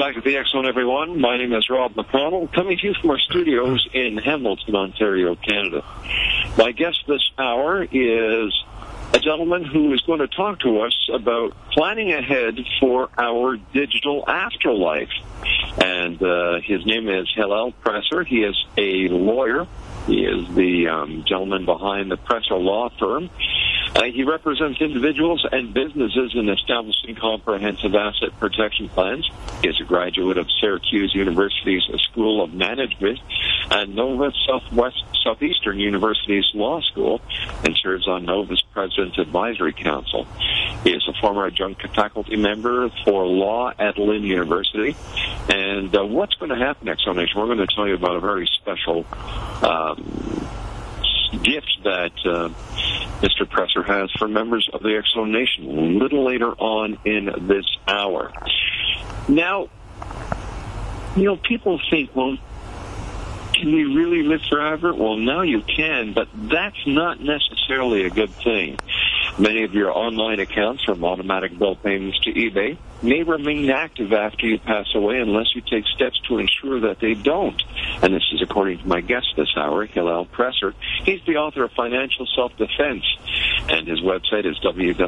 back to the X Zone, everyone. My name is Rob McConnell, coming to you from our studios in Hamilton, Ontario, Canada. My guest this hour is a gentleman who is going to talk to us about planning ahead for our digital afterlife. And his name is Hillel Presser. He is a lawyer. He is the gentleman behind the Presser Law Firm. He represents individuals and businesses in establishing comprehensive asset protection plans. He is a graduate of Syracuse University's School of Management and Nova Southeastern University's Law School, and serves on Nova's President's Advisory Council. He is a former adjunct faculty member for law at Lynn University. And what's going to happen next, Nation? We're going to tell you about a very special gift that Mr. Presser has for members of the X Zone Nation a little later on in this hour. Now, people think, well, can we really live forever? Well, now you can, but that's not necessarily a good thing. Many of your online accounts, from automatic bill payments to eBay, may remain active after you pass away unless you take steps to ensure that they don't. And this is according to my guest this hour, Hillel Presser. He's the author of Financial Self-Defense, and his website is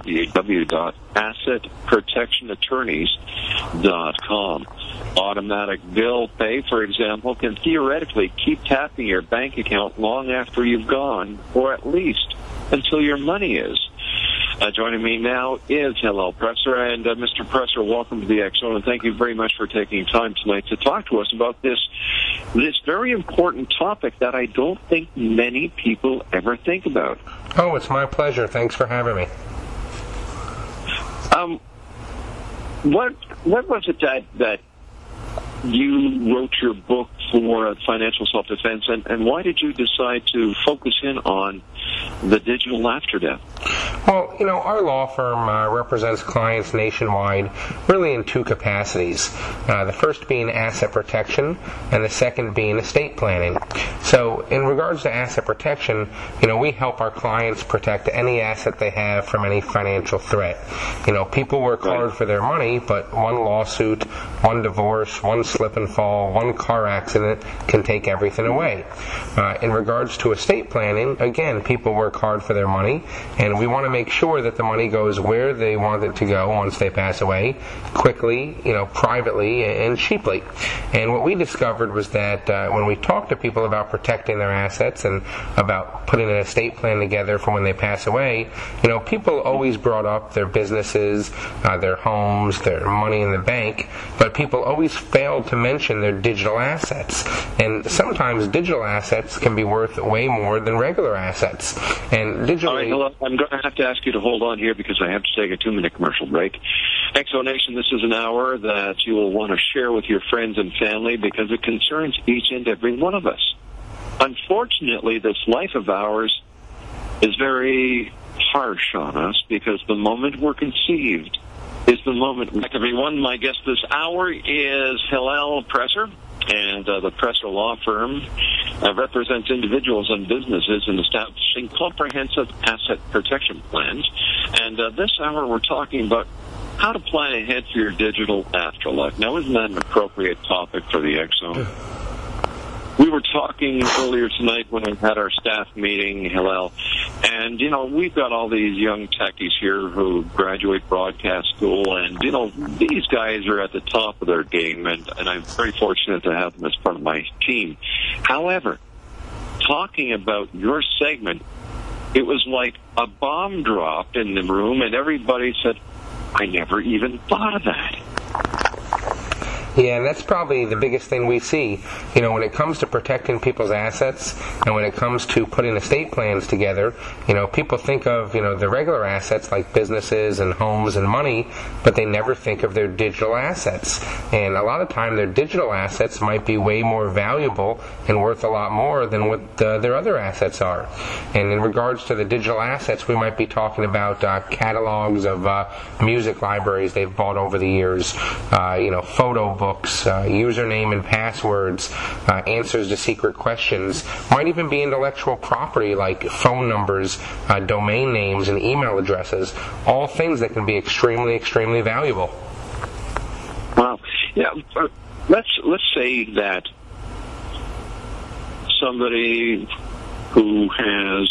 www.assetprotectionattorneys.com. Automatic bill pay, for example, can theoretically keep tapping your bank account long after you've gone, or at least until your money is. Joining me now is Hillel Presser, and Mr. Presser, welcome to the X Zone, and thank you very much for taking time tonight to talk to us about this very important topic that I don't think many people ever think about. Oh, it's my pleasure. Thanks for having me. What was it that you wrote your book for Financial Self-Defense, and why did you decide to focus in on the digital after death? Well, our law firm represents clients nationwide really in two capacities. The first being asset protection, and the second being estate planning. So in regards to asset protection, we help our clients protect any asset they have from any financial threat. People work hard for their money, but one lawsuit, one divorce, one slip and fall, one car accident can take everything away. In regards to estate planning, again, people work hard for their money, and we want to make sure that the money goes where they want it to go once they pass away, quickly, privately, and cheaply. And what we discovered was that when we talk to people about protecting their assets and about putting an estate plan together for when they pass away, people always brought up their businesses, their homes, their money in the bank, but people always failed to mention their digital assets. And sometimes digital assets can be worth way more than regular assets. And digitally... All right, hello. I'm going to have to ask you to hold on here because I have to take a 2-minute commercial break. X Zone Nation, this is an hour that you will want to share with your friends and family because it concerns each and every one of us. Unfortunately, this life of ours is very harsh on us because the moment we're conceived is the moment. Back, everyone. My guest this hour is Hillel Presser, and the Presser Law Firm represents individuals and businesses in establishing comprehensive asset protection plans. And this hour we're talking about how to plan ahead for your digital afterlife. Now, isn't that an appropriate topic for the X Zone? We were talking earlier tonight when we had our staff meeting, Hillel, and, we've got all these young techies here who graduate broadcast school, and, these guys are at the top of their game, and I'm very fortunate to have them as part of my team. However, talking about your segment, it was like a bomb dropped in the room, and everybody said, I never even thought of that. Yeah, and that's probably the biggest thing we see. When it comes to protecting people's assets and when it comes to putting estate plans together, people think of, the regular assets like businesses and homes and money, but they never think of their digital assets. And a lot of time their digital assets might be way more valuable and worth a lot more than what their other assets are. And in regards to the digital assets, we might be talking about catalogs of music libraries they've bought over the years, photo books, username and passwords, answers to secret questions, might even be intellectual property like phone numbers, domain names, and email addresses, all things that can be extremely, extremely valuable. Wow. Yeah, let's say that somebody who has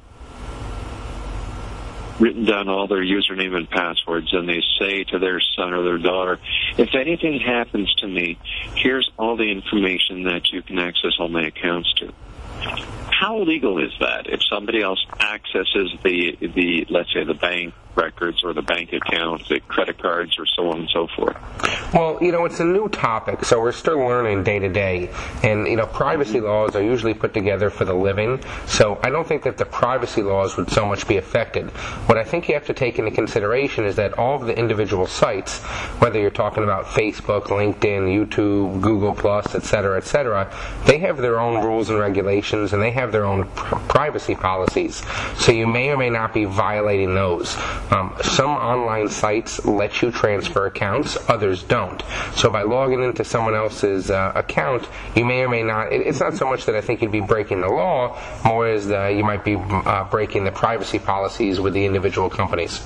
written down all their username and passwords, and they say to their son or their daughter, if anything happens to me, here's all the information that you can access all my accounts to. How legal is that if somebody else accesses the let's say the bank records or the bank accounts, the credit cards, or so on and so forth? Well, it's a new topic, so we're still learning day to day. And, privacy laws are usually put together for the living, so I don't think that the privacy laws would so much be affected. What I think you have to take into consideration is that all of the individual sites, whether you're talking about Facebook, LinkedIn, YouTube, Google+, etc., they have their own rules and regulations, and they have their own privacy policies. So you may or may not be violating those. Some online sites let you transfer accounts, others don't. So by logging into someone else's account, you may or may not, it's not so much that I think you'd be breaking the law, more as you might be breaking the privacy policies with the individual companies.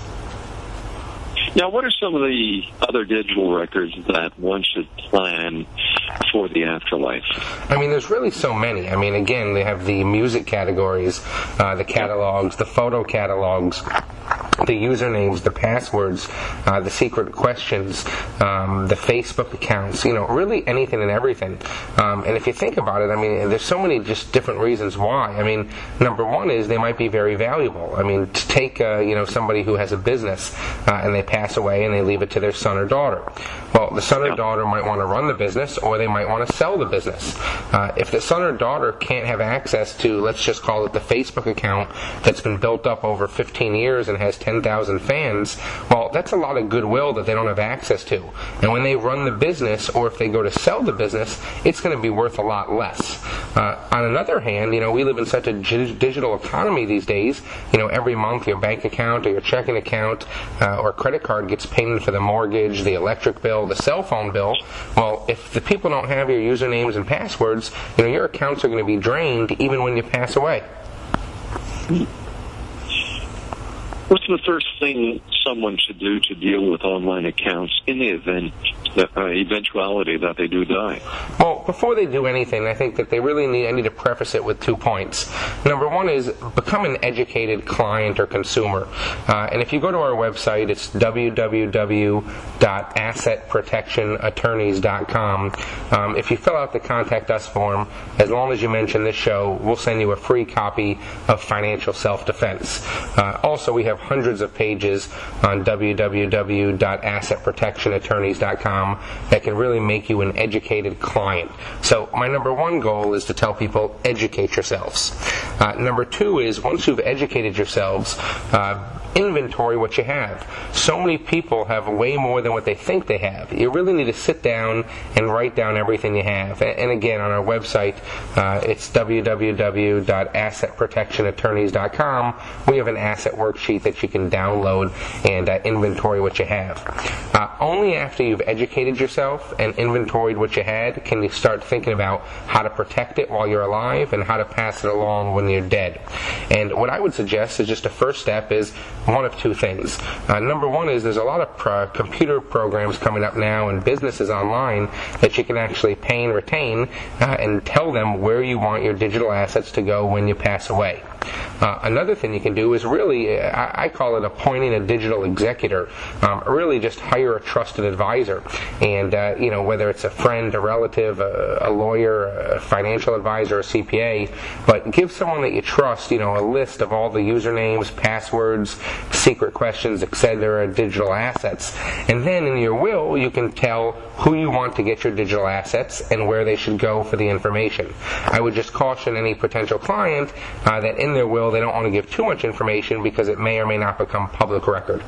Now, what are some of the other digital records that one should plan for the afterlife? There's really so many. Again, they have the music categories, the catalogs, the photo catalogs, the usernames, the passwords, the secret questions, the Facebook accounts, really anything and everything. And if you think about it, there's so many just different reasons why. Number one is they might be very valuable. To take, somebody who has a business and they pass away and they leave it to their son or daughter. Well, the son or daughter might want to run the business, or they might want to sell the business. If the son or daughter can't have access to, let's just call it the Facebook account that's been built up over 15 years and has 10,000 fans, well, that's a lot of goodwill that they don't have access to. And when they run the business, or if they go to sell the business, it's going to be worth a lot less. On another hand, we live in such a digital economy these days. Every month your bank account or your checking account or credit card gets pinged for the mortgage, the electric bill, the cell phone bill. Well, if the people don't have your usernames and passwords, your accounts are going to be drained even when you pass away. What's the first thing someone should do to deal with online accounts in the eventuality that they do die? Well, before they do anything, I think that I need to preface it with 2 points. Number one is become an educated client or consumer. And if you go to our website, it's www.assetprotectionattorneys.com. If you fill out the Contact Us form, as long as you mention this show, we'll send you a free copy of Financial Self-Defense. Also, we have hundreds of pages on www.assetprotectionattorneys.com that can really make you an educated client. So my number one goal is to tell people, educate yourselves. Number two is, once you've educated yourselves, inventory what you have. So many people have way more than what they think they have. You really need to sit down and write down everything you have. And again, on our website, it's www.assetprotectionattorneys.com. We have an asset worksheet that you can download and inventory what you have. Only after you've educated yourself and inventoried what you had can you start thinking about how to protect it while you're alive and how to pass it along when you're dead. And what I would suggest is just a first step is one of 2 things. Number one is there's a lot of computer programs coming up now and businesses online that you can actually pay and retain and tell them where you want your digital assets to go when you pass away. Another thing you can do is really, I call it appointing a digital executor. Really just hire a trusted advisor. And, whether it's a friend, a relative, a lawyer, a financial advisor, a CPA, but give someone that you trust, a list of all the usernames, passwords, secret questions, etc., digital assets. And then in your will, you can tell who you want to get your digital assets and where they should go for the information. I would just caution any potential client that in their will they don't want to give too much information because it may or may not become public record.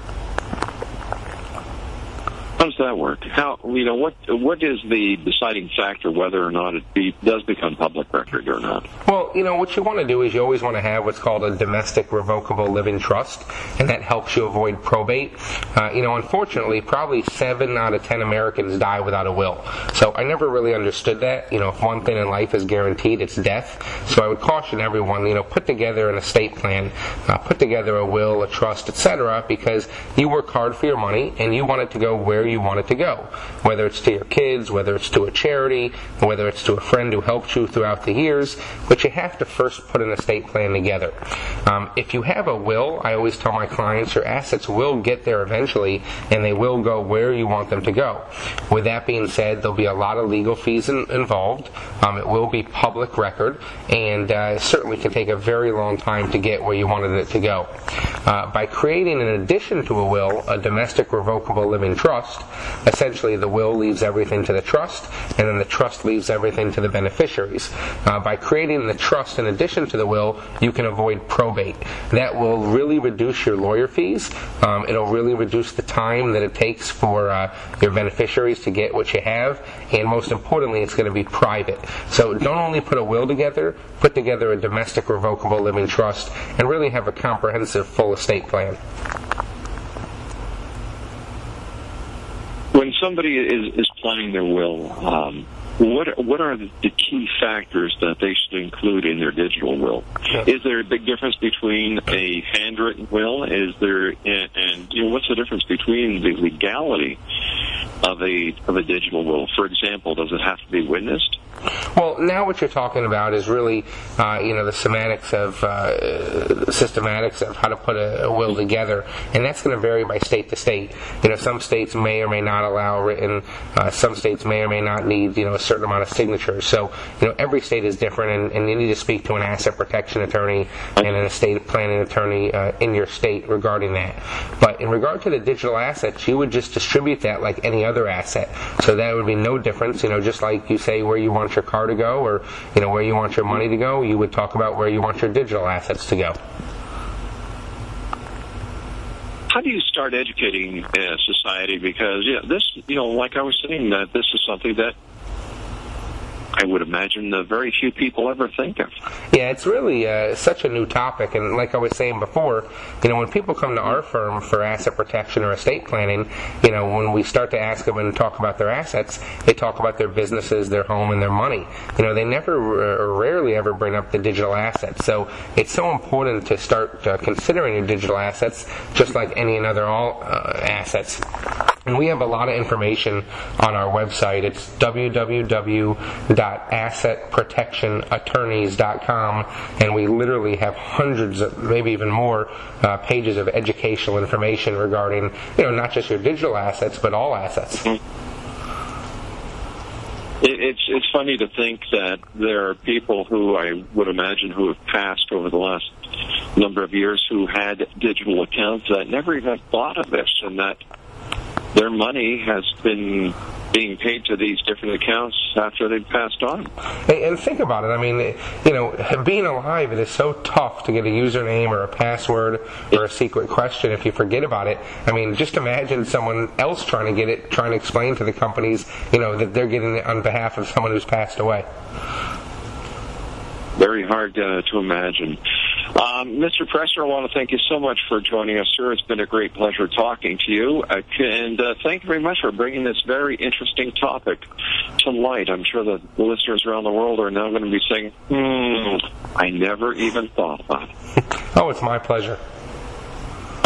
How does that work? What is the deciding factor whether or not it does become public record or not? Well, what you want to do is you always want to have what's called a domestic revocable living trust, and that helps you avoid probate. Unfortunately, probably 7 out of 10 Americans die without a will. So I never really understood that. If one thing in life is guaranteed, it's death. So I would caution everyone, put together an estate plan, put together a will, a trust, etc., because you work hard for your money and you want it to go where you you want it to go, whether it's to your kids, whether it's to a charity, whether it's to a friend who helped you throughout the years. But you have to first put an estate plan together. If you have a will, I always tell my clients your assets will get there eventually, and they will go where you want them to go. With that being said, there'll be a lot of legal fees involved. It will be public record, and certainly can take a very long time to get where you wanted it to go. By creating, in addition to a will, a domestic revocable living trust, essentially the will leaves everything to the trust, and then the trust leaves everything to the beneficiaries. By creating the trust in addition to the will, you can avoid probate. That will really reduce your lawyer fees. It'll really reduce the time that it takes for your beneficiaries to get what you have, and most importantly, it's going to be private. So don't only put a will together, put together a domestic revocable living trust, and really have a comprehensive full estate plan. When somebody is planning their will, what are the key factors that they should include in their digital will? Yeah. Is there a big difference between a handwritten will? Is there, and what's the difference between the legality of a digital will? For example, does it have to be witnessed? Well, now what you're talking about is really, the systematics of how to put a will together, and that's going to vary by state to state. Some states may or may not allow written. Some states may or may not need, a certain amount of signatures. So, every state is different, and you need to speak to an asset protection attorney and an estate planning attorney in your state regarding that. But in regard to the digital assets, you would just distribute that like any other asset. So that would be no difference. Just like you say where you want your car to go, or where you want your money to go, you would talk about where you want your digital assets to go. How do you start educating society? Because this, like I was saying, that this is something that I would imagine very few people ever think of. Yeah, it's really such a new topic, and like I was saying before, when people come to our firm for asset protection or estate planning, when we start to ask them and talk about their assets, they talk about their businesses, their home, and their money. They never or rarely ever bring up the digital assets. So it's so important to start considering your digital assets just like any other assets. And we have a lot of information on our website. It's www.assetprotectionattorneys.com, and we literally have hundreds of, maybe even more, pages of educational information regarding, not just your digital assets, but all assets. It's funny to think that there are people who I would imagine who have passed over the last number of years who had digital accounts that never even thought of this, and that their money has been being paid to these different accounts after they've passed on. And think about it. I mean, being alive, it is so tough to get a username or a password or a secret question if you forget about it. I mean, just imagine someone else trying to get it, trying to explain to the companies, that they're getting it on behalf of someone who's passed away. Very hard to imagine. Mr. Presser, I want to thank you so much for joining us, sir. It's been a great pleasure talking to you. And thank you very much for bringing this very interesting topic to light. I'm sure the listeners around the world are now going to be saying, I never even thought about it. Oh, it's my pleasure.